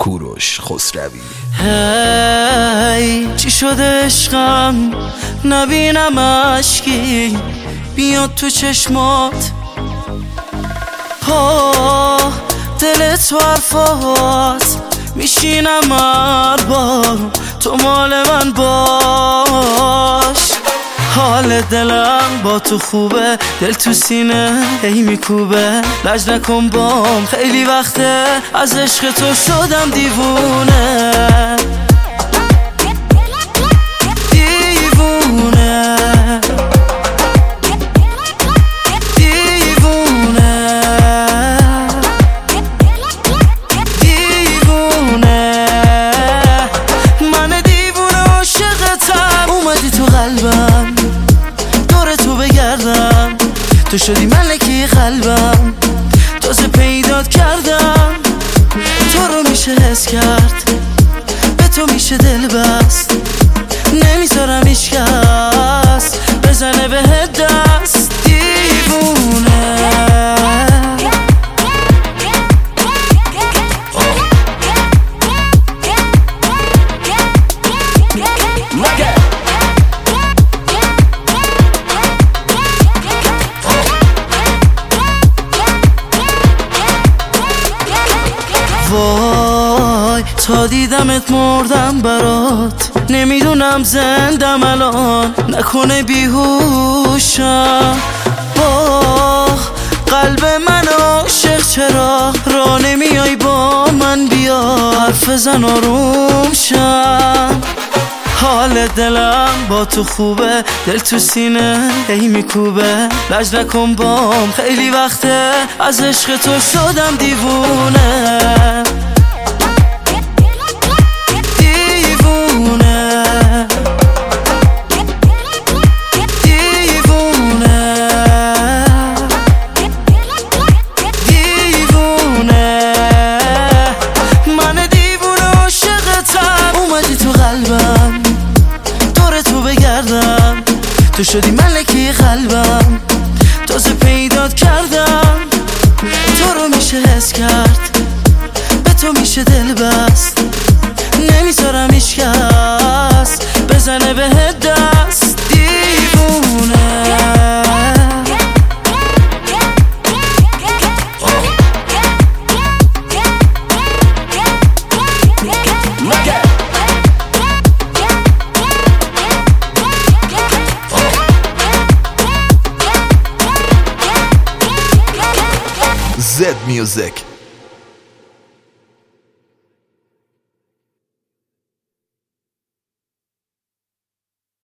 کوروش خسروی. هی چی شده عشقم نبینم اشکی بیاد تو چشمات، دل تو حرفات میشینم هر بار تو مال من باش. حال دلم با تو خوبه، دل تو سینه هی میکوبه، لج نکن بام خیلی وقته از عشق تو شدم دیوونه. تو شدی ملکی قلبم، تازه پیدات کردم، تو رو میشه حس کرد، به تو میشه دل بست، نمیذارم هیچکس بزنه بهت دست. دیوونه وای تا دیدمت مردم برات، نمیدونم زندم الان نکنه بیهوشم. با قلب من عاشق چرا را نمیای با من، بیا حرف زن آروم شم. حال دلم با تو خوبه، دل تو سینه هی میکوبه، لج نکن بام خیلی وقته از عشق تو شدم دیوونه. تو شدی ملکی قلبم، تازه پیدات کردم، تو رو میشه حس کرد، به تو میشه دل بست، نمیذارم هیچکس بزنه بهت دست. دیوونه Z Music.